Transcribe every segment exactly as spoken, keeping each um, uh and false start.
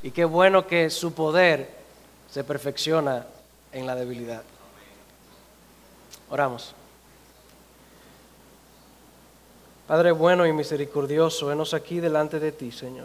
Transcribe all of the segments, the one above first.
Y qué bueno que su poder se perfecciona en la debilidad. Oramos. Padre bueno y misericordioso, venos aquí delante de ti, Señor,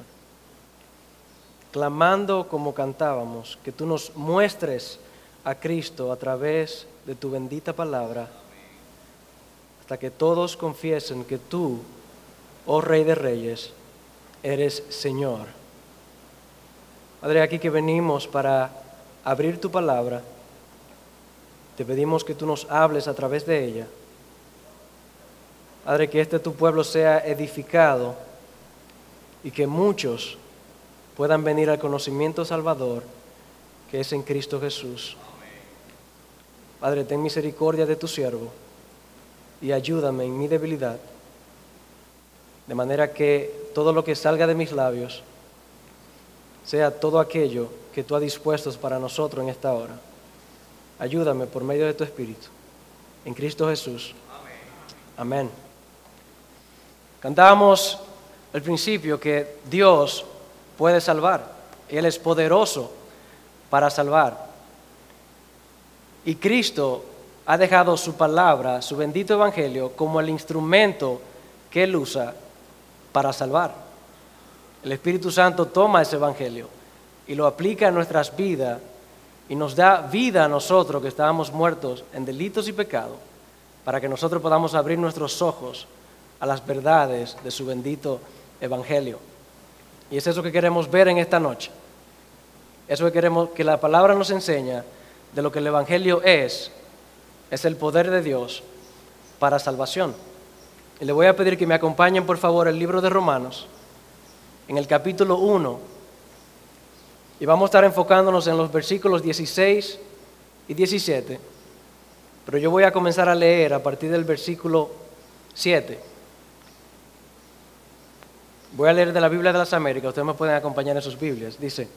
clamando como cantábamos, que tú nos muestres a Cristo a través de tu bendita palabra, hasta que todos confiesen que tú, oh Rey de Reyes, eres Señor. Padre, aquí que venimos para abrir tu palabra, te pedimos que tú nos hables a través de ella. Padre, que este tu pueblo sea edificado y que muchos puedan venir al conocimiento salvador que es en Cristo Jesús. Padre, ten misericordia de tu siervo y ayúdame en mi debilidad, de manera que todo lo que salga de mis labios sea todo aquello que tú has dispuesto para nosotros en esta hora. Ayúdame por medio de tu Espíritu. En Cristo Jesús. Amén. Amén. Cantábamos al principio que Dios puede salvar. Él es poderoso para salvar. Y Cristo ha dejado su palabra, su bendito evangelio, como el instrumento que Él usa para salvar. El Espíritu Santo toma ese evangelio y lo aplica en nuestras vidas y nos da vida a nosotros que estábamos muertos en delitos y pecados, para que nosotros podamos abrir nuestros ojos a las verdades de su bendito evangelio. Y es eso que queremos ver en esta noche. Eso que queremos que la palabra nos enseña de lo que el evangelio es, es el poder de Dios para salvación. Y le voy a pedir que me acompañen por favor el libro de Romanos, en el capítulo uno, y vamos a estar enfocándonos en los versículos dieciséis y diecisiete, pero yo voy a comenzar a leer a partir del versículo siete. Voy a leer de la Biblia de las Américas, ustedes me pueden acompañar en sus Biblias. Dice: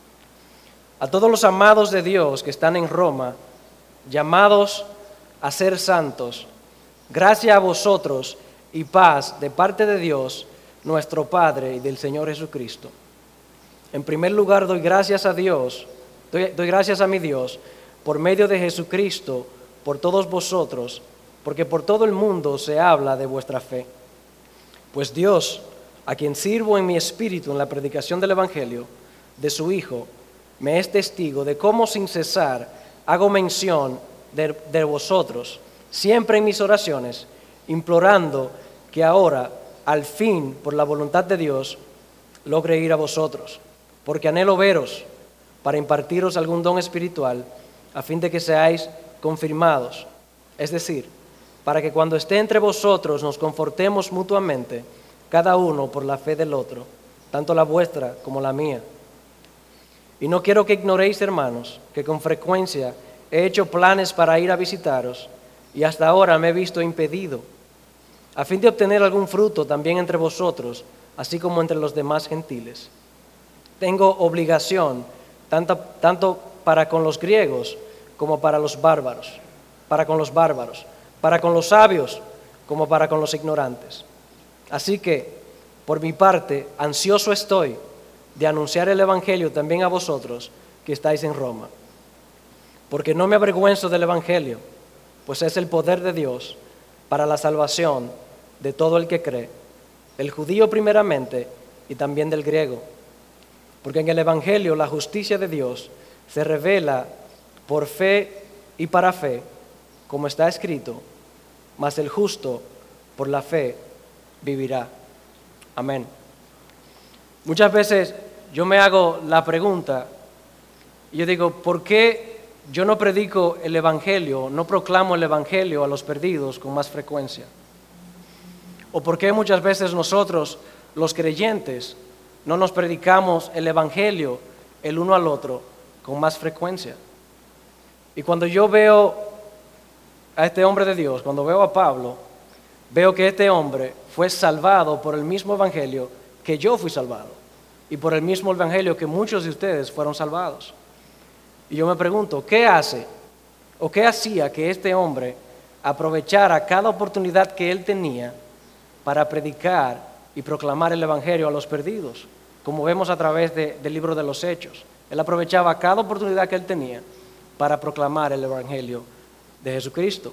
a todos los amados de Dios que están en Roma, llamados a ser santos, gracia a vosotros y paz de parte de Dios, nuestro Padre, y del Señor Jesucristo. En primer lugar, doy gracias a Dios, doy, doy gracias a mi Dios, por medio de Jesucristo, por todos vosotros, porque por todo el mundo se habla de vuestra fe. Pues Dios, a quien sirvo en mi espíritu en la predicación del Evangelio, de su Hijo, me es testigo de cómo sin cesar hago mención de, de vosotros, siempre en mis oraciones, implorando que ahora, al fin, por la voluntad de Dios, logre ir a vosotros, porque anhelo veros para impartiros algún don espiritual, a fin de que seáis confirmados, es decir, para que cuando esté entre vosotros nos confortemos mutuamente, cada uno por la fe del otro, tanto la vuestra como la mía. Y no quiero que ignoréis, hermanos, que con frecuencia he hecho planes para ir a visitaros, y hasta ahora me he visto impedido, a fin de obtener algún fruto también entre vosotros, así como entre los demás gentiles. Tengo obligación tanto, tanto para con los griegos como para los bárbaros, para con los bárbaros, para con los sabios como para con los ignorantes. Así que, por mi parte, ansioso estoy de anunciar el Evangelio también a vosotros que estáis en Roma. Porque no me avergüenzo del Evangelio, pues es el poder de Dios para la salvación de todo el que cree, del judío primeramente y también del griego. Porque en el Evangelio la justicia de Dios se revela por fe y para fe, como está escrito, mas el justo por la fe vivirá. Amén. Muchas veces yo me hago la pregunta, y yo digo, ¿por qué yo no predico el Evangelio, no proclamo el Evangelio a los perdidos con más frecuencia? ¿O por qué muchas veces nosotros, los creyentes, no nos predicamos el Evangelio el uno al otro con más frecuencia? Y cuando yo veo a este hombre de Dios, cuando veo a Pablo, veo que este hombre fue salvado por el mismo Evangelio que yo fui salvado, y por el mismo Evangelio que muchos de ustedes fueron salvados. Y yo me pregunto, ¿qué hace o qué hacía que este hombre aprovechara cada oportunidad que él tenía para predicar y proclamar el Evangelio a los perdidos? como vemos a través de, del libro de los Hechos. Él aprovechaba cada oportunidad que él tenía para proclamar el Evangelio de Jesucristo.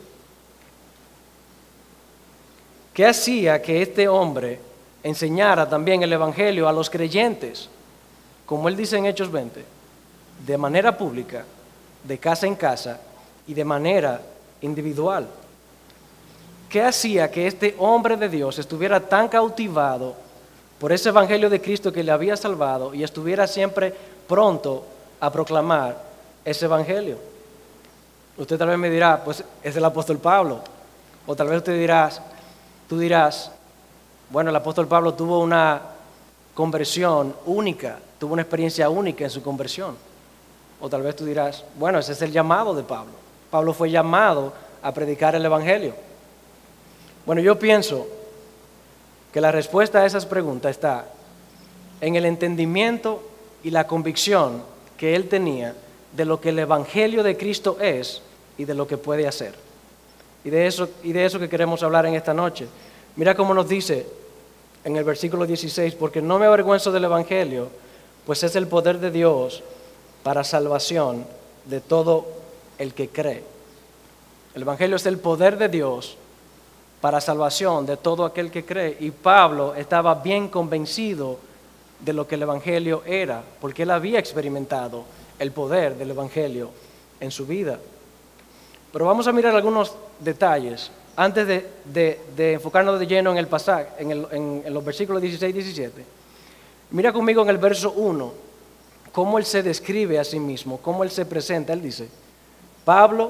¿Qué hacía que este hombre enseñara también el Evangelio a los creyentes, como él dice en Hechos veinte, de manera pública, de casa en casa y de manera individual? ¿Qué hacía que este hombre de Dios estuviera tan cautivado por ese Evangelio de Cristo que le había salvado y estuviera siempre pronto a proclamar ese Evangelio? Usted tal vez me dirá, pues es el apóstol Pablo. O tal vez usted dirá, tú dirás, bueno, el apóstol Pablo tuvo una conversión única, tuvo una experiencia única en su conversión. O tal vez tú dirás, bueno, ese es el llamado de Pablo. Pablo fue llamado a predicar el Evangelio. Bueno, yo pienso que la respuesta a esas preguntas está en el entendimiento y la convicción que él tenía de lo que el Evangelio de Cristo es y de lo que puede hacer. Y de eso, y de eso que queremos hablar en esta noche. Mira cómo nos dice en el versículo dieciséis, porque no me avergüenzo del Evangelio, pues es el poder de Dios para salvación de todo el que cree. El Evangelio es el poder de Dios para salvación de todo aquel que cree. Y Pablo estaba bien convencido de lo que el Evangelio era, porque él había experimentado el poder del Evangelio en su vida. Pero vamos a mirar algunos detalles antes de, de, de enfocarnos de lleno en el pasaje, en, el, en, en los versículos dieciséis y diecisiete. Mira conmigo en el verso uno, cómo él se describe a sí mismo, cómo él se presenta. Él dice, Pablo,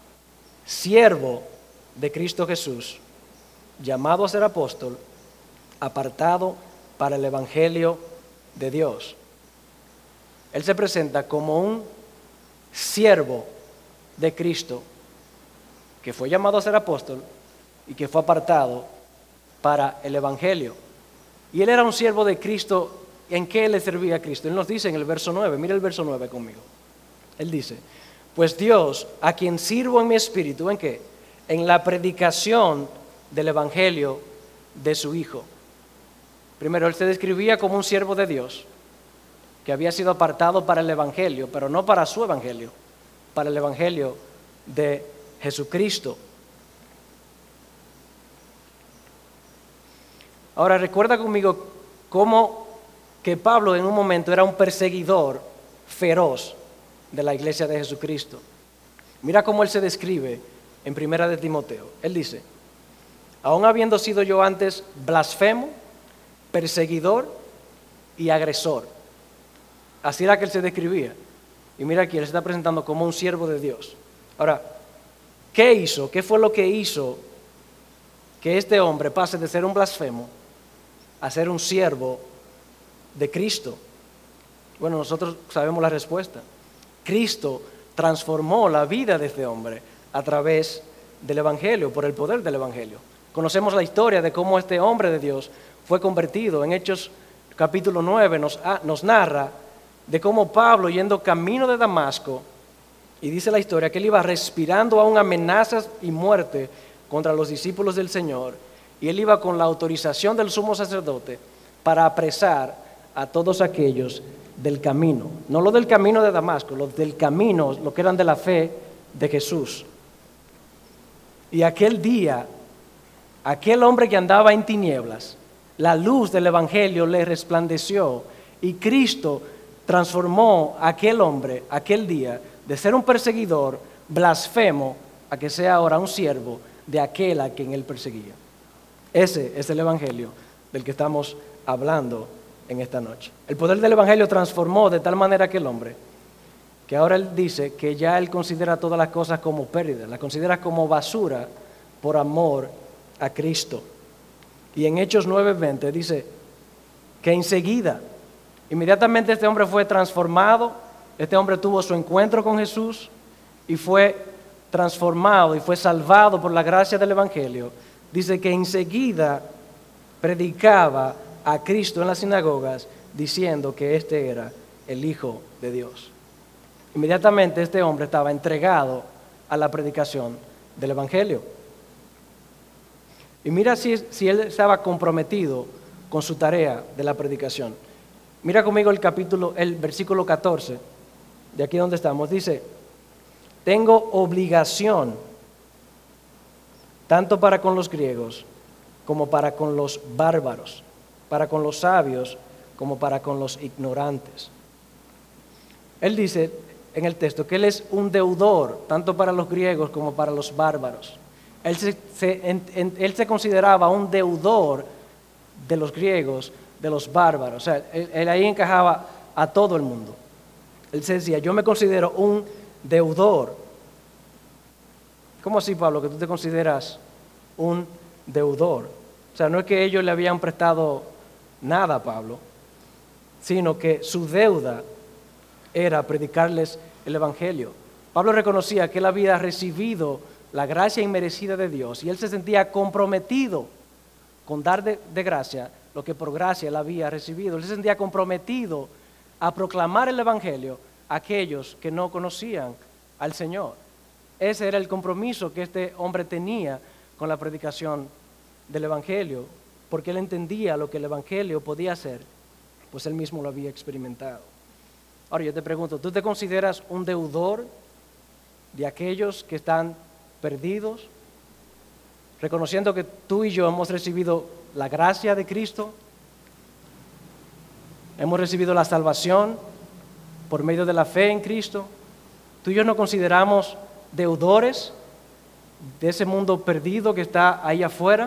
siervo de Cristo Jesús, llamado a ser apóstol, apartado para el Evangelio de Dios. Él se presenta como un siervo de Cristo, que fue llamado a ser apóstol y que fue apartado para el Evangelio. Y él era un siervo de Cristo. ¿En qué le servía a Cristo? Él nos dice en el verso nueve, mira el verso nueve conmigo. Él dice, pues Dios, a quien sirvo en mi espíritu, ¿en qué? En la predicación del Evangelio de su Hijo. Primero, él se describía como un siervo de Dios, que había sido apartado para el Evangelio, pero no para su Evangelio, para el Evangelio de Jesucristo. Ahora, recuerda conmigo cómo que Pablo en un momento era un perseguidor feroz de la iglesia de Jesucristo. Mira cómo él se describe en Primera de Timoteo. Él dice, aun habiendo sido yo antes blasfemo, perseguidor y agresor. Así era que él se describía. Y mira aquí, él se está presentando como un siervo de Dios. Ahora, ¿qué hizo? ¿Qué fue lo que hizo que este hombre pase de ser un blasfemo a ser un siervo de Cristo? Bueno, nosotros sabemos la respuesta. Cristo transformó la vida de este hombre a través del Evangelio, por el poder del Evangelio. Conocemos la historia de cómo este hombre de Dios fue convertido. En Hechos capítulo nueve nos, nos narra de cómo Pablo, yendo camino de Damasco, y dice la historia que él iba respirando aún amenazas y muerte contra los discípulos del Señor, y él iba con la autorización del sumo sacerdote para apresar a todos aquellos del camino, no lo del camino de Damasco, los del camino, lo que eran de la fe de Jesús. Y aquel día, aquel hombre que andaba en tinieblas, la luz del Evangelio le resplandeció y Cristo transformó a aquel hombre, aquel día, de ser un perseguidor blasfemo a que sea ahora un siervo de aquel a quien él perseguía. Ese es el Evangelio del que estamos hablando en esta noche. El poder del Evangelio transformó de tal manera a aquel hombre que ahora él dice que ya él considera todas las cosas como pérdida, las considera como basura por amor a Cristo. Y en Hechos nueve veinte dice que enseguida, inmediatamente este hombre fue transformado, este hombre tuvo su encuentro con Jesús y fue transformado y fue salvado por la gracia del Evangelio. Dice que enseguida predicaba a Cristo en las sinagogas diciendo que este era el Hijo de Dios. Inmediatamente este hombre estaba entregado a la predicación del Evangelio. Y mira si, si él estaba comprometido con su tarea de la predicación. Mira conmigo el capítulo, el versículo catorce, de aquí donde estamos. Dice, tengo obligación, tanto para con los griegos como para con los bárbaros, para con los sabios como para con los ignorantes. Él dice en el texto que él es un deudor, tanto para los griegos como para los bárbaros. Él se, se, en, en, él se consideraba un deudor de los griegos, de los bárbaros. O sea, él, él ahí encajaba a todo el mundo. Él se decía, yo me considero un deudor. ¿Cómo así, Pablo, que tú te consideras un deudor? O sea, no es que ellos le habían prestado nada a Pablo, sino que su deuda era predicarles el Evangelio. Pablo reconocía que él había recibido la gracia inmerecida de Dios y él se sentía comprometido con dar de, de gracia lo que por gracia él había recibido. Él se sentía comprometido a proclamar el Evangelio a aquellos que no conocían al Señor. Ese era el compromiso que este hombre tenía con la predicación del Evangelio, porque él entendía lo que el Evangelio podía hacer, pues él mismo lo había experimentado. Ahora yo te pregunto, ¿tú te consideras un deudor de aquellos que están perdidos, reconociendo que tú y yo hemos recibido la gracia de Cristo, hemos recibido la salvación por medio de la fe en Cristo? Tú y yo nos consideramos deudores de ese mundo perdido que está ahí afuera.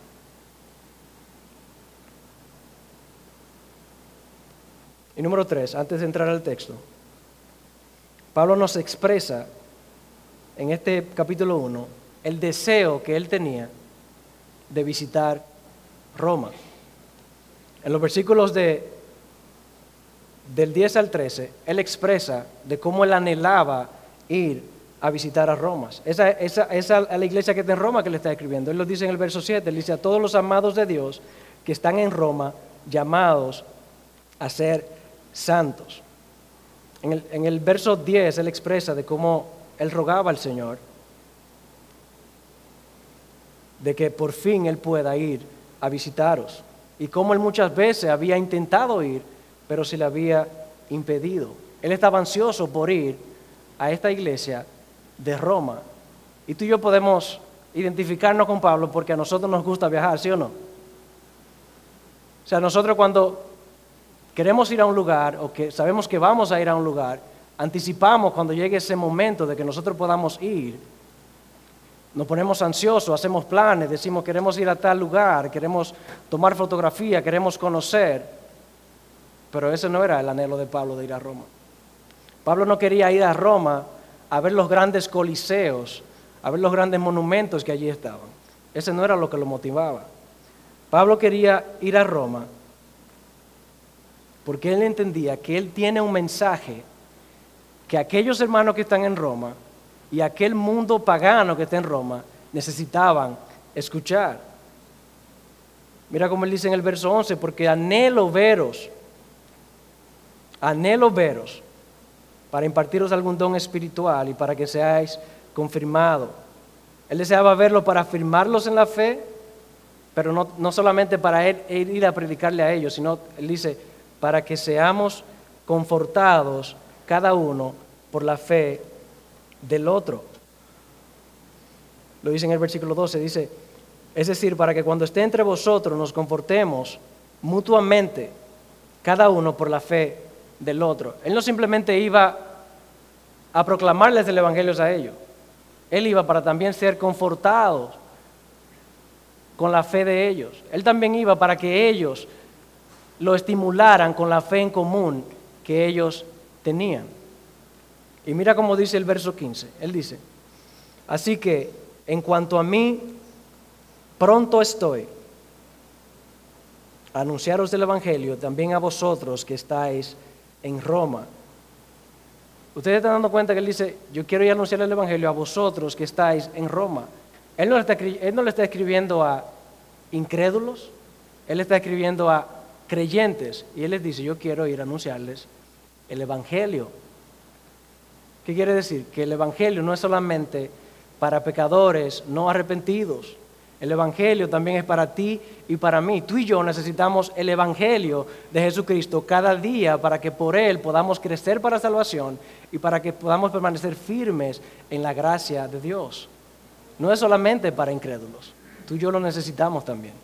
Y número tres, antes de entrar al texto, Pablo nos expresa en este capítulo uno el deseo que él tenía de visitar Roma. En los versículos de, del diez al trece, él expresa de cómo él anhelaba ir a visitar a Roma. Esa es esa, esa, a la iglesia que está en Roma que le está escribiendo. Él lo dice en el verso siete, él dice a todos los amados de Dios que están en Roma, llamados a ser santos. En el, en el verso diez él expresa de cómo él rogaba al Señor de que por fin él pueda ir a visitaros, y cómo él muchas veces había intentado ir, pero se le había impedido. Él estaba ansioso por ir a esta iglesia de Roma, y tú y yo podemos identificarnos con Pablo porque a nosotros nos gusta viajar, ¿sí o no? O sea, nosotros cuando queremos ir a un lugar o que sabemos que vamos a ir a un lugar, anticipamos cuando llegue ese momento de que nosotros podamos ir, nos ponemos ansiosos, hacemos planes, decimos queremos ir a tal lugar, queremos tomar fotografía, queremos conocer, pero ese no era el anhelo de Pablo de ir a Roma. Pablo no quería ir a Roma a ver los grandes coliseos, a ver los grandes monumentos que allí estaban. Ese no era lo que lo motivaba. Pablo quería ir a Roma porque él entendía que él tiene un mensaje que aquellos hermanos que están en Roma y aquel mundo pagano que está en Roma necesitaban escuchar. Mira cómo él dice en el verso once, porque anhelo veros, anhelo veros, para impartiros algún don espiritual y para que seáis confirmados. Él deseaba verlo para afirmarlos en la fe, pero no, no solamente para él, él ir a predicarle a ellos, sino, él dice, para que seamos confortados cada uno por la fe del otro. Lo dice en el versículo doce, dice, es decir, para que cuando esté entre vosotros nos confortemos mutuamente, cada uno por la fe del otro. Él no simplemente iba a proclamarles el evangelio a ellos, él iba para también ser confortados con la fe de ellos. Él también iba para que ellos lo estimularan con la fe en común que ellos tenían. Y mira cómo dice el verso quince. Él dice, así que en cuanto a mí, pronto estoy a anunciaros el evangelio también a vosotros que estáis en Roma. Ustedes están dando cuenta que él dice, yo quiero ir a anunciar el evangelio a vosotros que estáis en Roma. Él no, le está, él no le está escribiendo a incrédulos, él está escribiendo a creyentes, y él les dice, yo quiero ir a anunciarles el evangelio. ¿Qué quiere decir? Que el evangelio no es solamente para pecadores no arrepentidos. El Evangelio también es para ti y para mí. Tú y yo necesitamos el Evangelio de Jesucristo cada día para que por Él podamos crecer para salvación y para que podamos permanecer firmes en la gracia de Dios. No es solamente para incrédulos. Tú y yo lo necesitamos también.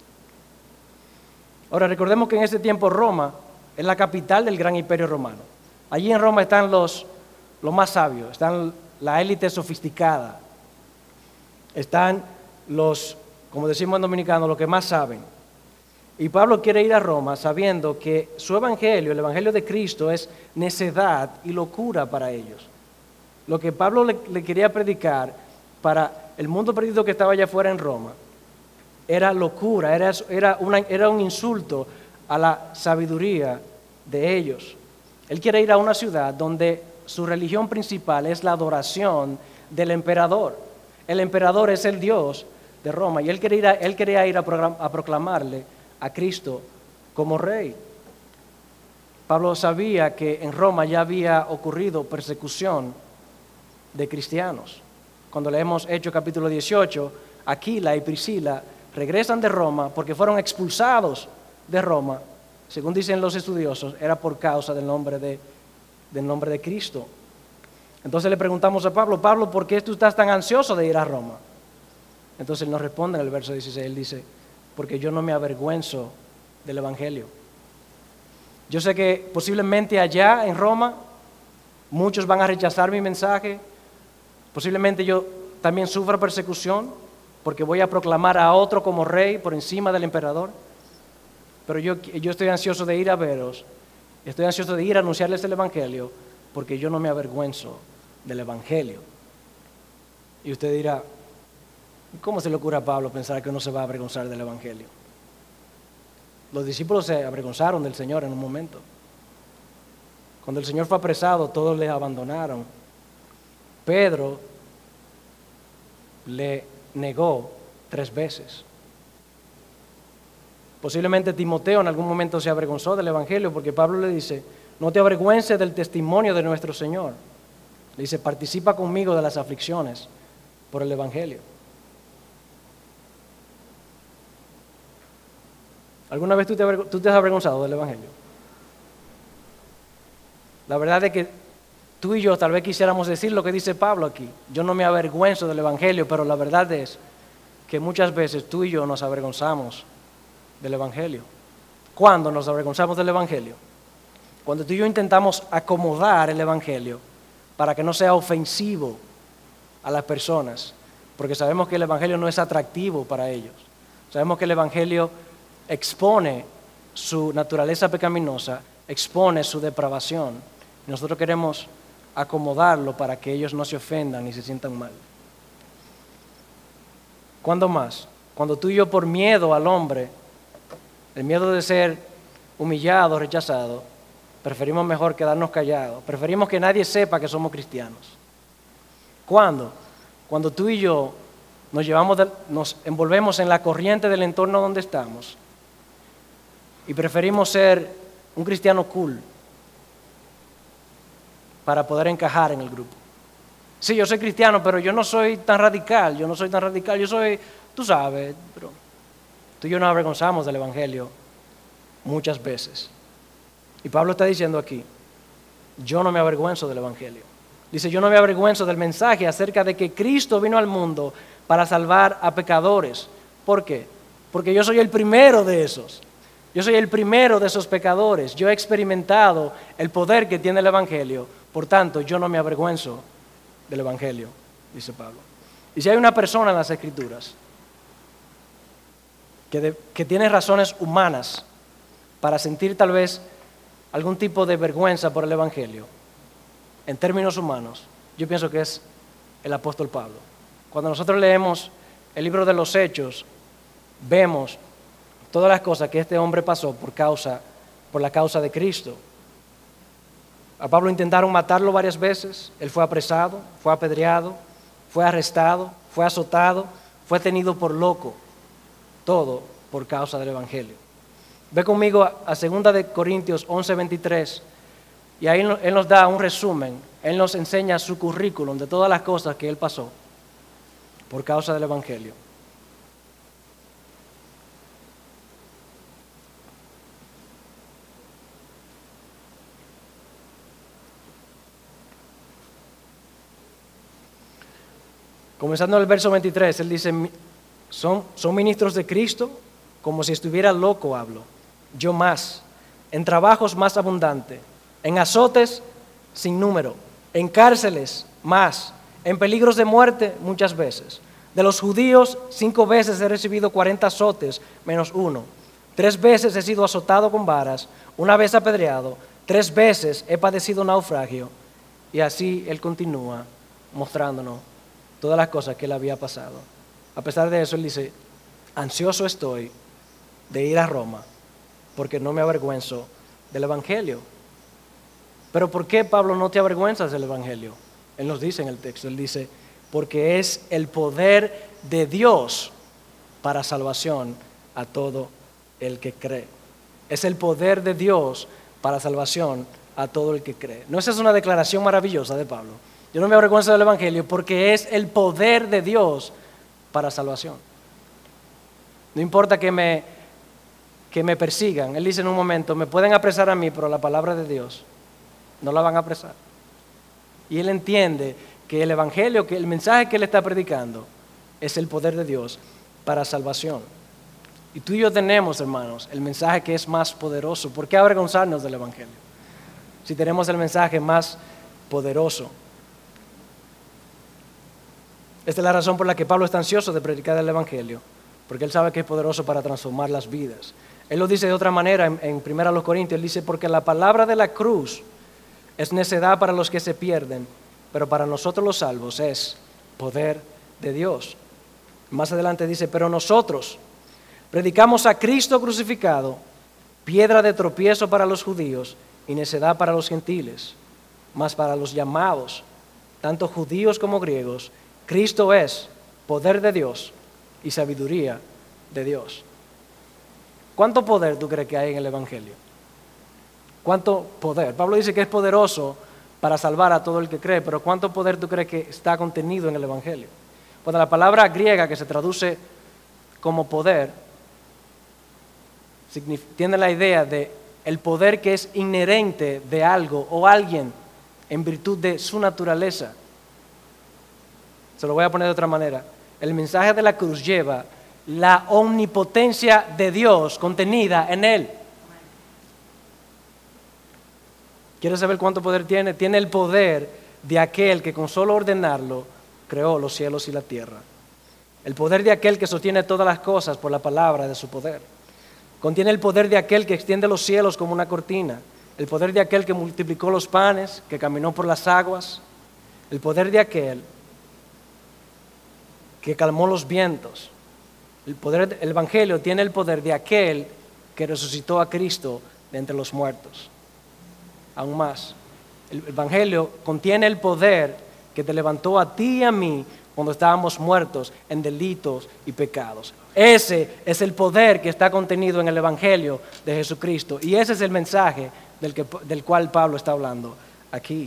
Ahora, recordemos que en ese tiempo Roma es la capital del gran imperio romano. Allí en Roma están los, los más sabios, están la élite sofisticada, están los, como decimos en dominicano, los que más saben. Y Pablo quiere ir a Roma sabiendo que su evangelio, el evangelio de Cristo, es necedad y locura para ellos. Lo que Pablo le, le quería predicar para el mundo perdido que estaba allá afuera en Roma era locura, era, era, una, era un insulto a la sabiduría de ellos. Él quiere ir a una ciudad donde su religión principal es la adoración del emperador. El emperador es el Dios de Roma y él quería ir a, él quería ir a, a proclamarle a Cristo como rey. Pablo sabía que en Roma ya había ocurrido persecución de cristianos. Cuando leemos Hechos capítulo dieciocho, Aquila y Priscila regresan de Roma porque fueron expulsados de Roma. Según dicen los estudiosos, era por causa del nombre de, del nombre de Cristo. Entonces le preguntamos a Pablo, Pablo, ¿por qué tú estás tan ansioso de ir a Roma? Entonces él nos responde en el verso dieciséis, él dice, porque yo no me avergüenzo del Evangelio. Yo sé que posiblemente allá en Roma muchos van a rechazar mi mensaje, posiblemente yo también sufra persecución porque voy a proclamar a otro como rey por encima del emperador, pero yo, yo estoy ansioso de ir a veros, estoy ansioso de ir a anunciarles el Evangelio porque yo no me avergüenzo del Evangelio. Y usted dirá, ¿cómo se le ocurre a Pablo pensar que uno se va a avergonzar del Evangelio? Los discípulos se avergonzaron del Señor en un momento. Cuando el Señor fue apresado, todos le abandonaron. Pedro le negó tres veces. Posiblemente Timoteo en algún momento se avergonzó del Evangelio porque Pablo le dice, no te avergüences del testimonio de nuestro Señor. Le dice, participa conmigo de las aflicciones por el Evangelio. ¿Alguna vez tú te, tú te has avergonzado del Evangelio? La verdad es que tú y yo tal vez quisiéramos decir lo que dice Pablo aquí. Yo no me avergüenzo del Evangelio, pero la verdad es que muchas veces tú y yo nos avergonzamos del Evangelio. ¿Cuándo nos avergonzamos del Evangelio? Cuando tú y yo intentamos acomodar el Evangelio para que no sea ofensivo a las personas, porque sabemos que el Evangelio no es atractivo para ellos. Sabemos que el Evangelio expone su naturaleza pecaminosa, expone su depravación. Y nosotros queremos acomodarlo para que ellos no se ofendan ni se sientan mal. ¿Cuándo más? Cuando tú y yo, por miedo al hombre, el miedo de ser humillado, rechazado, preferimos mejor quedarnos callados, preferimos que nadie sepa que somos cristianos. ¿Cuándo? Cuando tú y yo nos llevamos, de, nos envolvemos en la corriente del entorno donde estamos y preferimos ser un cristiano cool para poder encajar en el grupo. Sí, yo soy cristiano, pero yo no soy tan radical, yo no soy tan radical, yo soy, tú sabes, pero tú y yo nos avergonzamos del Evangelio muchas veces. Y Pablo está diciendo aquí, yo no me avergüenzo del Evangelio. Dice, yo no me avergüenzo del mensaje acerca de que Cristo vino al mundo para salvar a pecadores. ¿Por qué? Porque yo soy el primero de esos. Yo soy el primero de esos pecadores. Yo he experimentado el poder que tiene el Evangelio. Por tanto, yo no me avergüenzo del Evangelio, dice Pablo. Y si hay una persona en las Escrituras que, de, que tiene razones humanas para sentir tal vez algún tipo de vergüenza por el Evangelio, en términos humanos, yo pienso que es el apóstol Pablo. Cuando nosotros leemos el libro de los Hechos, vemos todas las cosas que este hombre pasó por causa, por la causa de Cristo. A Pablo intentaron matarlo varias veces, él fue apresado, fue apedreado, fue arrestado, fue azotado, fue tenido por loco, todo por causa del Evangelio. Ve conmigo a segunda de Corintios once veintitrés y ahí él nos da un resumen, él nos enseña su currículum de todas las cosas que él pasó por causa del Evangelio. Comenzando en el verso veintitrés, él dice, son, son ministros de Cristo, como si estuviera loco hablo. Yo más, en trabajos más abundante, en azotes sin número, en cárceles más, en peligros de muerte muchas veces. De los judíos, cinco veces he recibido cuarenta azotes, menos uno. Tres veces he sido azotado con varas, una vez apedreado, tres veces he padecido naufragio. Y así él continúa mostrándonos todas las cosas que él había pasado. A pesar de eso, él dice, ansioso estoy de ir a Roma, porque no me avergüenzo del Evangelio. Pero ¿por qué, Pablo, no te avergüenzas del Evangelio? Él nos dice en el texto, él dice, porque es el poder de Dios para salvación a todo el que cree. Es el poder de Dios para salvación a todo el que cree. ¿No esa es una declaración maravillosa de Pablo? Yo no me avergüenzo del Evangelio porque es el poder de Dios para salvación. No importa que me, que me persigan. Él dice en un momento, me pueden apresar a mí, pero la palabra de Dios no la van a apresar. Y él entiende que el Evangelio, que el mensaje que él está predicando es el poder de Dios para salvación. Y tú y yo tenemos, hermanos, el mensaje que es más poderoso. ¿Por qué avergonzarnos del Evangelio? Si tenemos el mensaje más poderoso. Esta es la razón por la que Pablo está ansioso de predicar el Evangelio, porque él sabe que es poderoso para transformar las vidas. Él lo dice de otra manera en, en primera los Corintios, él dice, porque la palabra de la cruz es necedad para los que se pierden, pero para nosotros los salvos es poder de Dios. Más adelante dice, pero nosotros predicamos a Cristo crucificado, piedra de tropiezo para los judíos y necedad para los gentiles, mas para los llamados, tanto judíos como griegos, Cristo es poder de Dios y sabiduría de Dios. ¿Cuánto poder tú crees que hay en el Evangelio? ¿Cuánto poder? Pablo dice que es poderoso para salvar a todo el que cree, pero ¿cuánto poder tú crees que está contenido en el Evangelio? Cuando la palabra griega que se traduce como poder, tiene la idea de el poder que es inherente de algo o alguien en virtud de su naturaleza. Se lo voy a poner de otra manera. El mensaje de la cruz lleva la omnipotencia de Dios contenida en él. ¿Quieres saber cuánto poder tiene? Tiene el poder de aquel que con solo ordenarlo creó los cielos y la tierra. El poder de aquel que sostiene todas las cosas por la palabra de su poder. Contiene el poder de aquel que extiende los cielos como una cortina. El poder de aquel que multiplicó los panes, que caminó por las aguas. El poder de aquel que calmó los vientos. El poder, el Evangelio tiene el poder de aquel que resucitó a Cristo de entre los muertos. Aún más, el Evangelio contiene el poder que te levantó a ti y a mí cuando estábamos muertos en delitos y pecados. Ese es el poder que está contenido en el Evangelio de Jesucristo. Y ese es el mensaje del, que, del cual Pablo está hablando aquí.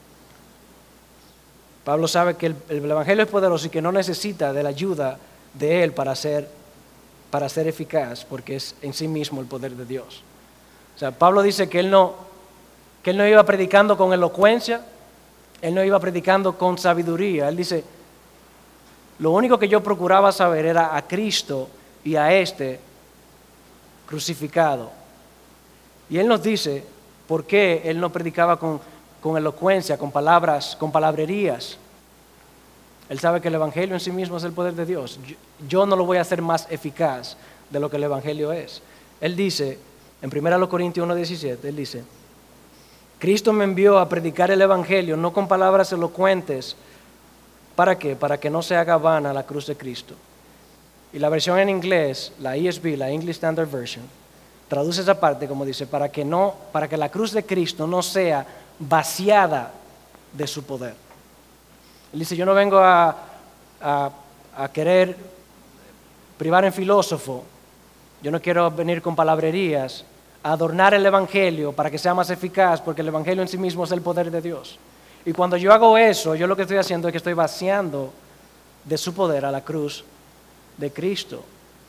Pablo sabe que el, el Evangelio es poderoso y que no necesita de la ayuda de él para ser, para ser eficaz, porque es en sí mismo el poder de Dios. O sea, Pablo dice que él no, que él no iba predicando con elocuencia, él no iba predicando con sabiduría. Él dice, lo único que yo procuraba saber era a Cristo y a este crucificado. Y él nos dice por qué él no predicaba con, con elocuencia, con palabras, con palabrerías. Él sabe que el Evangelio en sí mismo es el poder de Dios. Yo, yo no lo voy a hacer más eficaz de lo que el Evangelio es. Él dice, en primera Corintios uno diecisiete, él dice, Cristo me envió a predicar el Evangelio, no con palabras elocuentes. ¿Para qué? Para que no se haga vana la cruz de Cristo. Y la versión en inglés, la E S V, la English Standard Version, traduce esa parte como dice, para que, no, para que la cruz de Cristo no sea vaciada de su poder. Él dice, yo no vengo a, a, a querer privar en filósofo, yo no quiero venir con palabrerías, a adornar el Evangelio para que sea más eficaz, porque el Evangelio en sí mismo es el poder de Dios. Y cuando yo hago eso, yo lo que estoy haciendo es que estoy vaciando de su poder a la cruz de Cristo.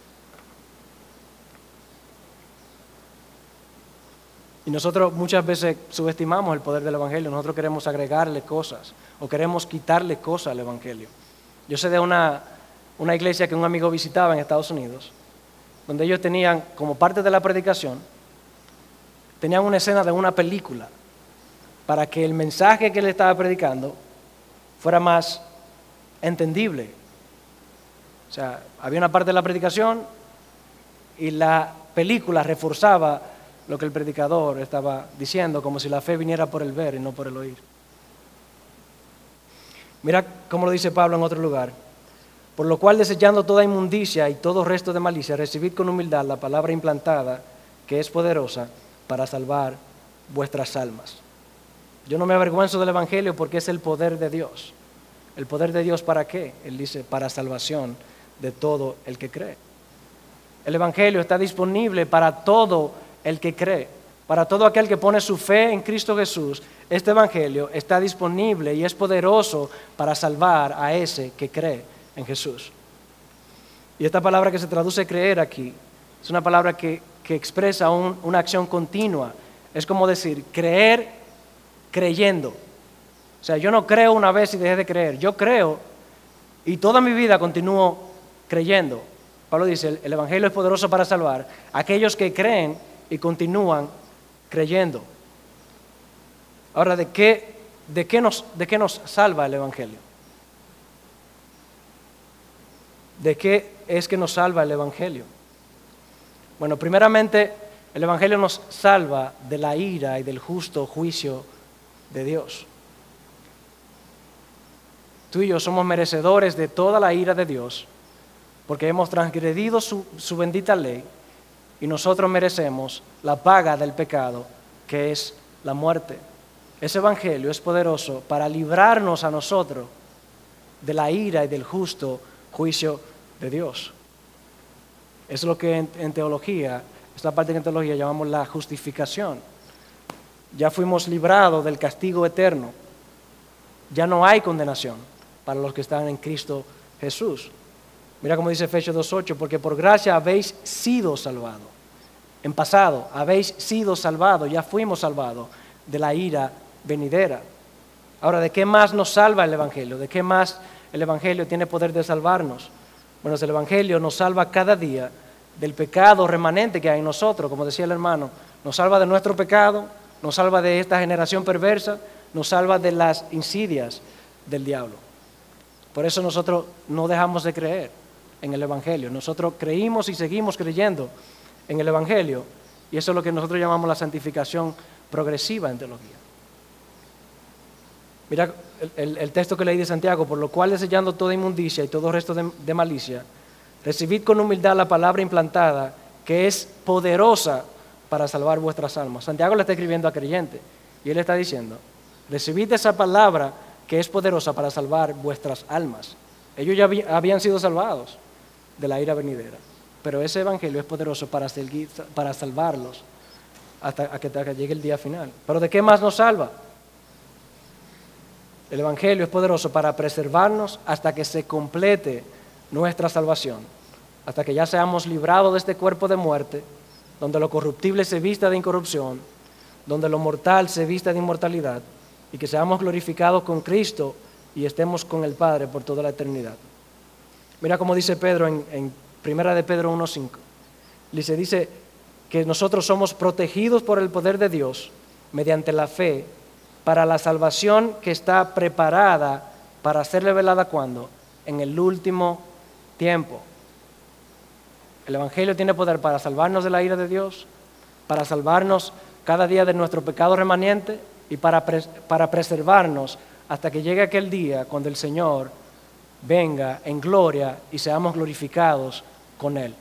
Y nosotros muchas veces subestimamos el poder del Evangelio, nosotros queremos agregarle cosas o queremos quitarle cosas al Evangelio. Yo sé de una, una iglesia que un amigo visitaba en Estados Unidos, donde ellos tenían, como parte de la predicación, tenían una escena de una película para que el mensaje que él estaba predicando fuera más entendible. O sea, había una parte de la predicación y la película reforzaba lo que el predicador estaba diciendo, como si la fe viniera por el ver y no por el oír. Mira cómo lo dice Pablo en otro lugar. Por lo cual, desechando toda inmundicia y todo resto de malicia, recibid con humildad la palabra implantada, que es poderosa para salvar vuestras almas. Yo no me avergüenzo del Evangelio porque es el poder de Dios. ¿El poder de Dios para qué? Él dice, para salvación de todo el que cree. El Evangelio está disponible para todo el que cree, para todo aquel que pone su fe en Cristo Jesús. Este Evangelio está disponible y es poderoso para salvar a ese que cree en Jesús. Y esta palabra que se traduce creer aquí, es una palabra que, que expresa un, una acción continua. Es como decir, creer creyendo. O sea, yo no creo una vez y dejé de creer. Yo creo y toda mi vida continúo creyendo. Pablo dice, el, el Evangelio es poderoso para salvar a aquellos que creen y continúan creyendo. Ahora, ¿de qué, de qué nos, de qué nos salva el Evangelio? ¿De qué es que nos salva el Evangelio? Bueno, primeramente, el Evangelio nos salva de la ira y del justo juicio de Dios. Tú y yo somos merecedores de toda la ira de Dios porque hemos transgredido su, su bendita ley y nosotros merecemos la paga del pecado, que es la muerte. Ese Evangelio es poderoso para librarnos a nosotros de la ira y del justo juicio de Dios. Es lo que en, en teología, esta parte que en teología llamamos la justificación. Ya fuimos librados del castigo eterno. Ya no hay condenación para los que están en Cristo Jesús. Mira cómo dice Efesios dos ocho, porque por gracia habéis sido salvados. En pasado, habéis sido salvados, ya fuimos salvados de la ira venidera. Ahora, ¿de qué más nos salva el Evangelio? ¿De qué más el Evangelio tiene poder de salvarnos? Bueno, el Evangelio nos salva cada día del pecado remanente que hay en nosotros, como decía el hermano. Nos salva de nuestro pecado, nos salva de esta generación perversa, nos salva de las insidias del diablo. Por eso nosotros no dejamos de creer en el Evangelio. Nosotros creímos y seguimos creyendo en el Evangelio, y eso es lo que nosotros llamamos la santificación progresiva en teología. Mira el, el, el texto que leí de Santiago, por lo cual desechando toda inmundicia y todo resto de, de malicia, recibid con humildad la palabra implantada, que es poderosa para salvar vuestras almas. Santiago le está escribiendo a creyentes, y él está diciendo, recibid esa palabra que es poderosa para salvar vuestras almas. Ellos ya habían sido salvados de la ira venidera, pero ese Evangelio es poderoso para, seguir, para salvarlos hasta que, hasta que llegue el día final. ¿Pero de qué más nos salva? El Evangelio es poderoso para preservarnos hasta que se complete nuestra salvación, hasta que ya seamos librados de este cuerpo de muerte, donde lo corruptible se vista de incorrupción, donde lo mortal se vista de inmortalidad, y que seamos glorificados con Cristo y estemos con el Padre por toda la eternidad. Mira cómo dice Pedro en, en Primera de Pedro uno cinco. Dice, dice que nosotros somos protegidos por el poder de Dios mediante la fe para la salvación que está preparada para ser revelada ¿cuándo? En el último tiempo. El Evangelio tiene poder para salvarnos de la ira de Dios, para salvarnos cada día de nuestro pecado remanente y para, pres- para preservarnos hasta que llegue aquel día cuando el Señor venga en gloria y seamos glorificados con Él.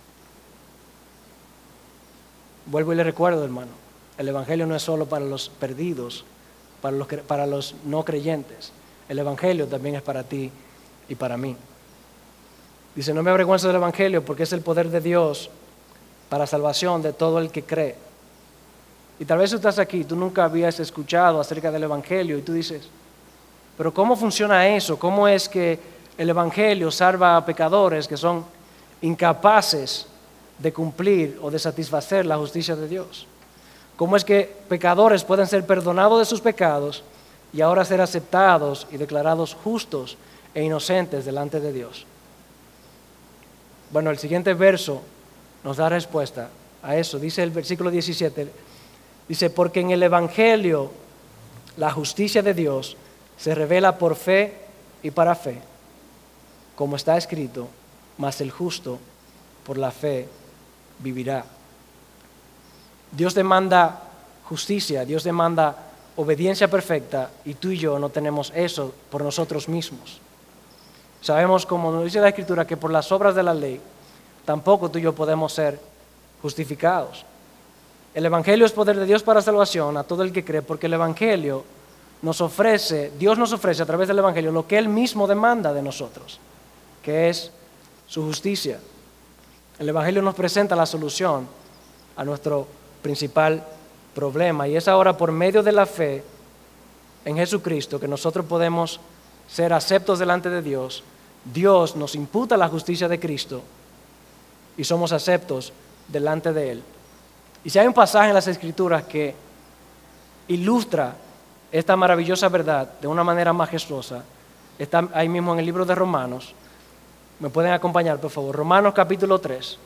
Vuelvo y le recuerdo, hermano, el Evangelio no es solo para los perdidos, para los, para los no creyentes. El Evangelio también es para ti y para mí. Dice, no me avergüenzo del Evangelio porque es el poder de Dios para salvación de todo el que cree. Y tal vez tú estás aquí, tú nunca habías escuchado acerca del Evangelio y tú dices, pero ¿cómo funciona eso? ¿Cómo es que el Evangelio salva a pecadores que son incapaces de cumplir o de satisfacer la justicia de Dios? ¿Cómo es que pecadores pueden ser perdonados de sus pecados y ahora ser aceptados y declarados justos e inocentes delante de Dios. Bueno, el siguiente verso nos da respuesta a eso. Dice el versículo diecisiete, dice, porque en el Evangelio la justicia de Dios se revela por fe y para fe, como está escrito, mas el justo por la fe vivirá. Dios demanda justicia, Dios demanda obediencia perfecta, y tú y yo no tenemos eso por nosotros mismos. Sabemos, como nos dice la Escritura, que por las obras de la ley tampoco tú y yo podemos ser justificados. El Evangelio es poder de Dios para salvación a todo el que cree, porque el Evangelio nos ofrece, Dios nos ofrece a través del Evangelio lo que Él mismo demanda de nosotros, que es su justicia. El Evangelio nos presenta la solución a nuestro principal problema, y es ahora por medio de la fe en Jesucristo que nosotros podemos ser aceptos delante de Dios. Dios nos imputa la justicia de Cristo y somos aceptos delante de Él. Y si hay un pasaje en las Escrituras que ilustra esta maravillosa verdad de una manera majestuosa, está ahí mismo en el libro de Romanos. ¿Me pueden acompañar, por favor? Romanos capítulo tres.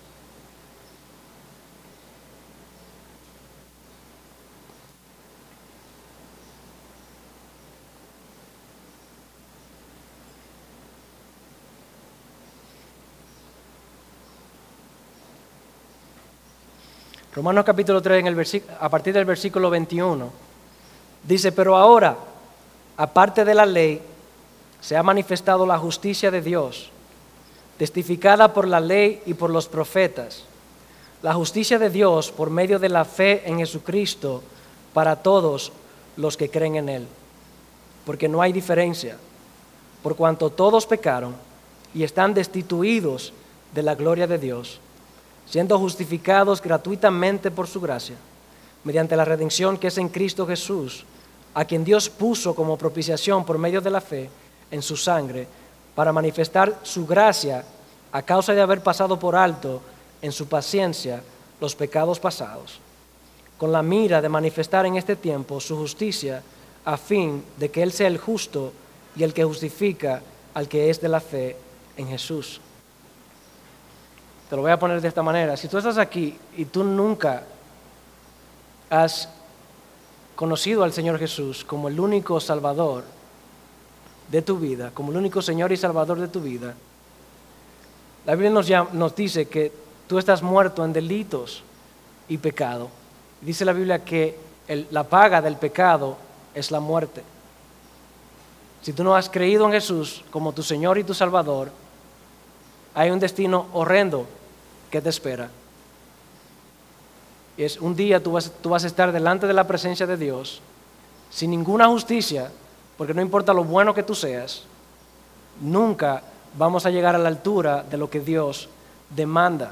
Romanos capítulo tres, en el a partir del versículo veintiuno, dice, pero ahora, aparte de la ley, se ha manifestado la justicia de Dios, testificada por la ley y por los profetas, la justicia de Dios por medio de la fe en Jesucristo para todos los que creen en Él, porque no hay diferencia, por cuanto todos pecaron y están destituidos de la gloria de Dios, siendo justificados gratuitamente por su gracia, mediante la redención que es en Cristo Jesús, a quien Dios puso como propiciación por medio de la fe en su sangre, para manifestar su gracia a causa de haber pasado por alto en su paciencia los pecados pasados, con la mira de manifestar en este tiempo su justicia, a fin de que Él sea el justo y el que justifica al que es de la fe en Jesús. Te lo voy a poner de esta manera. Si tú estás aquí y tú nunca has conocido al Señor Jesús como el único Salvador de tu vida, como el único Señor y Salvador de tu vida, la Biblia nos, llama, nos dice que tú estás muerto en delitos y pecado. Dice la Biblia que el, la paga del pecado es la muerte. Si tú no has creído en Jesús como tu Señor y tu Salvador, hay un destino horrendo que te espera. Y es un día tú vas, tú vas a estar delante de la presencia de Dios sin ninguna justicia, porque no importa lo bueno que tú seas, nunca vamos a llegar a la altura de lo que Dios demanda.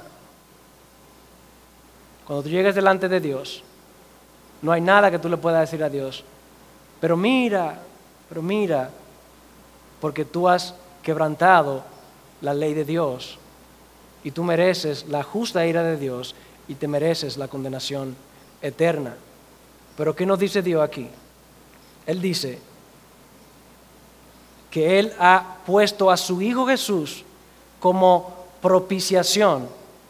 Cuando tú llegues delante de Dios, no hay nada que tú le puedas decir a Dios, pero mira, pero mira, porque tú has quebrantado la ley de Dios y tú mereces la justa ira de Dios y te mereces la condenación eterna. Pero ¿qué nos dice Dios aquí? Él dice que Él ha puesto a su Hijo Jesús como propiciación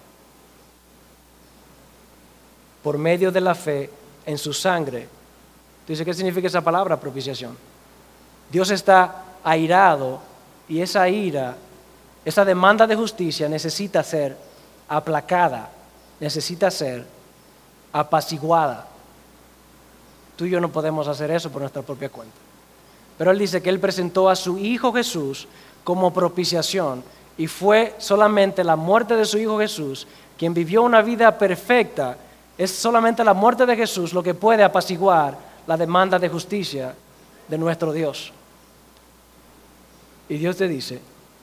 por medio de la fe en su sangre. Dice, ¿qué significa esa palabra, propiciación? Dios está airado y esa ira, esa demanda de justicia necesita ser aplacada, necesita ser apaciguada. Tú y yo no podemos hacer eso por nuestra propia cuenta. Pero Él dice que Él presentó a su Hijo Jesús como propiciación y fue solamente la muerte de su Hijo Jesús, quien vivió una vida perfecta. Es solamente la muerte de Jesús lo que puede apaciguar la demanda de justicia de nuestro Dios. Y Dios te dice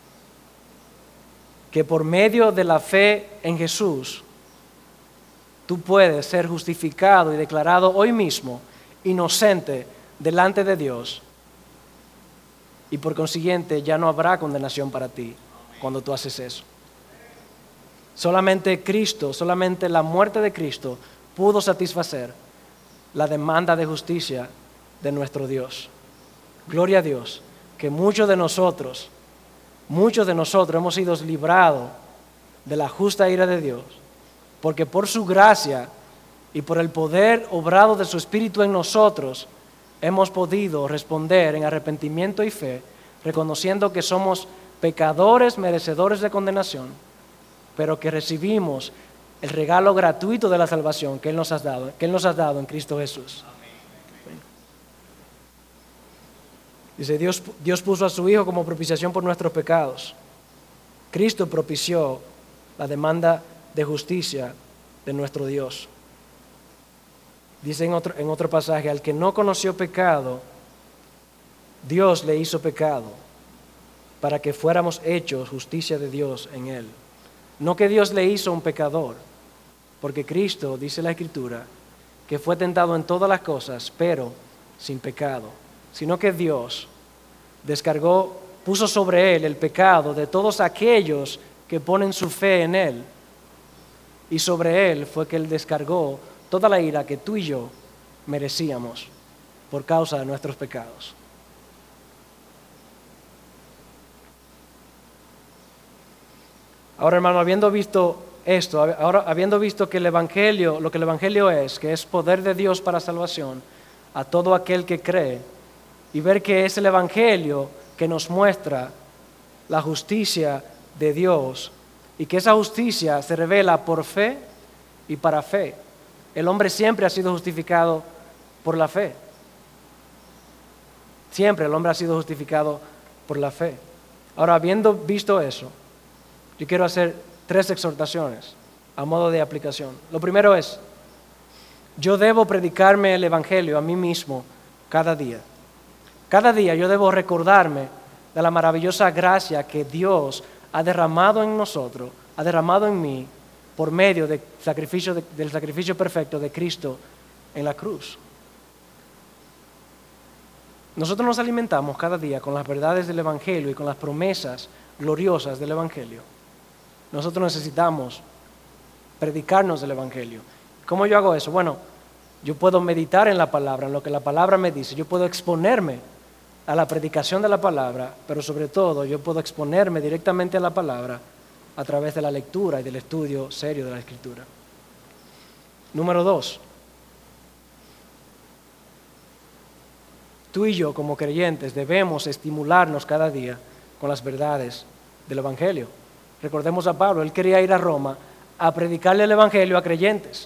que por medio de la fe en Jesús, tú puedes ser justificado y declarado hoy mismo inocente delante de Dios. Y por consiguiente ya no habrá condenación para ti cuando tú haces eso. Solamente Cristo, solamente la muerte de Cristo pudo satisfacer la demanda de justicia de nuestro Dios. Gloria a Dios, que muchos de nosotros, muchos de nosotros hemos sido librados de la justa ira de Dios, porque por su gracia y por el poder obrado de su Espíritu en nosotros, hemos podido responder en arrepentimiento y fe, reconociendo que somos pecadores merecedores de condenación, pero que recibimos el regalo gratuito de la salvación que Él nos ha dado, que Él nos ha dado en Cristo Jesús. Amén. Dice, Dios, Dios puso a su Hijo como propiciación por nuestros pecados. Cristo propició la demanda de justicia de nuestro Dios. Dice en otro, en otro pasaje, al que no conoció pecado, Dios le hizo pecado para que fuéramos hechos justicia de Dios en Él. No que Dios le hizo un pecador, porque Cristo, dice la Escritura, que fue tentado en todas las cosas, pero sin pecado, sino que Dios descargó, puso sobre Él el pecado de todos aquellos que ponen su fe en Él, y sobre Él fue que Él descargó toda la ira que tú y yo merecíamos por causa de nuestros pecados. Ahora, hermano, habiendo visto esto, ahora habiendo visto que el Evangelio, lo que el Evangelio es, que es poder de Dios para salvación a todo aquel que cree, y ver que es el Evangelio que nos muestra la justicia de Dios, y que esa justicia se revela por fe y para fe. El hombre siempre ha sido justificado por la fe. Siempre el hombre ha sido justificado por la fe. Ahora, habiendo visto eso, yo quiero hacer tres exhortaciones a modo de aplicación. Lo primero es, yo debo predicarme el Evangelio a mí mismo cada día. Cada día yo debo recordarme de la maravillosa gracia que Dios ha derramado en nosotros, ha derramado en mí, por medio de sacrificio de, del sacrificio perfecto de Cristo en la cruz. Nosotros nos alimentamos cada día con las verdades del Evangelio y con las promesas gloriosas del Evangelio. Nosotros necesitamos predicarnos el Evangelio. ¿Cómo yo hago eso? Bueno, yo puedo meditar en la palabra, en lo que la palabra me dice. Yo puedo exponerme a la predicación de la palabra, pero sobre todo yo puedo exponerme directamente a la palabra a través de la lectura y del estudio serio de la Escritura. Número dos, tú y yo como creyentes debemos estimularnos cada día con las verdades del Evangelio. Recordemos a Pablo, él quería ir a Roma a predicarle el Evangelio a creyentes.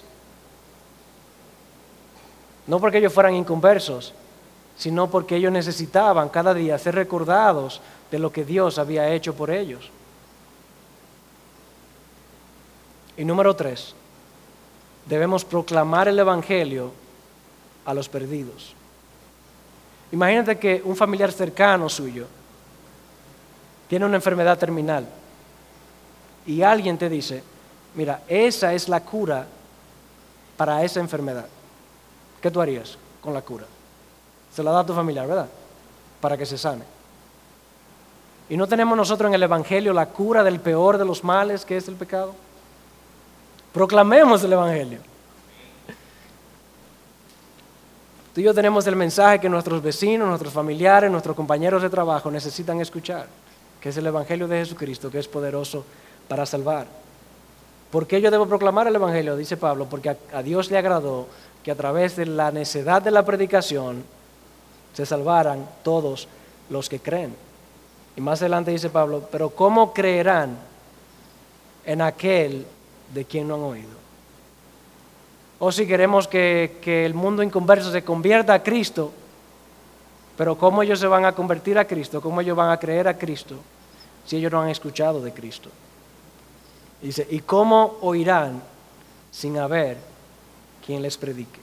No porque ellos fueran inconversos, sino porque ellos necesitaban cada día ser recordados de lo que Dios había hecho por ellos. Y número tres, debemos proclamar el Evangelio a los perdidos. Imagínate que un familiar cercano suyo tiene una enfermedad terminal y alguien te dice, mira, esa es la cura para esa enfermedad. ¿Qué tú harías con la cura? Se la da a tu familiar, ¿verdad? Para que se sane. ¿Y no tenemos nosotros en el Evangelio la cura del peor de los males, que es el pecado? Proclamemos el Evangelio. Tú y yo tenemos el mensaje que nuestros vecinos, nuestros familiares, nuestros compañeros de trabajo necesitan escuchar, que es el Evangelio de Jesucristo, que es poderoso para salvar. ¿Por qué yo debo proclamar el Evangelio? Dice Pablo, porque a, a Dios le agradó que a través de la necedad de la predicación se salvaran todos los que creen. Y más adelante dice Pablo, pero ¿cómo creerán en aquel de quien no han oído? O si queremos que, que el mundo inconverso se convierta a Cristo, pero ¿cómo ellos se van a convertir a Cristo? ¿Cómo ellos van a creer a Cristo si ellos no han escuchado de Cristo? Dice, ¿y cómo oirán sin haber quien les predique?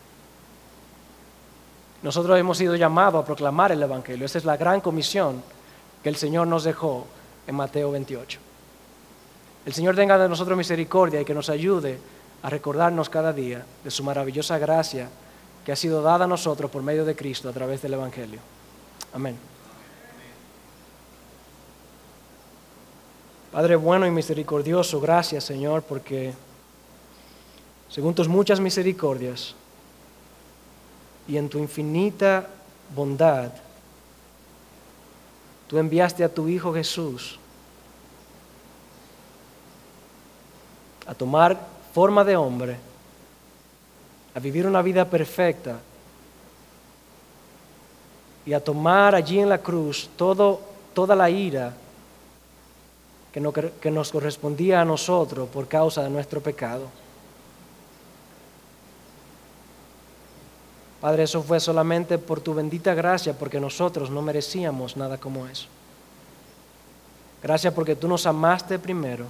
Nosotros hemos sido llamados a proclamar el Evangelio. Esa es la gran comisión que el Señor nos dejó en Mateo veintiocho. El Señor tenga de nosotros misericordia y que nos ayude a recordarnos cada día de su maravillosa gracia que ha sido dada a nosotros por medio de Cristo a través del Evangelio. Amén. Padre bueno y misericordioso, gracias, Señor, porque según tus muchas misericordias y en tu infinita bondad, Tú enviaste a tu Hijo Jesús a tomar forma de hombre, a vivir una vida perfecta y a tomar allí en la cruz todo, toda la ira que, no, que nos correspondía a nosotros por causa de nuestro pecado. Padre, eso fue solamente por tu bendita gracia, porque nosotros no merecíamos nada como eso. Gracias porque tú nos amaste primero.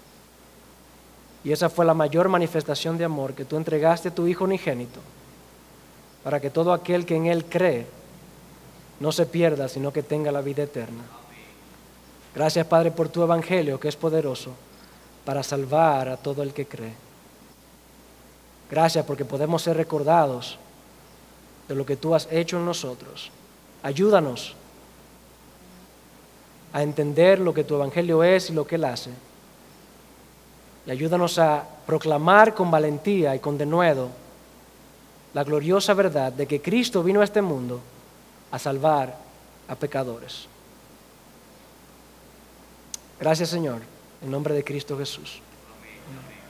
Y esa fue la mayor manifestación de amor, que tú entregaste a tu Hijo unigénito, para que todo aquel que en Él cree no se pierda, sino que tenga la vida eterna. Gracias, Padre, por tu evangelio, que es poderoso para salvar a todo el que cree. Gracias porque podemos ser recordados de lo que tú has hecho en nosotros. Ayúdanos a entender lo que tu evangelio es y lo que Él hace. Y ayúdanos a proclamar con valentía y con denuedo la gloriosa verdad de que Cristo vino a este mundo a salvar a pecadores. Gracias, Señor, en nombre de Cristo Jesús. Amén.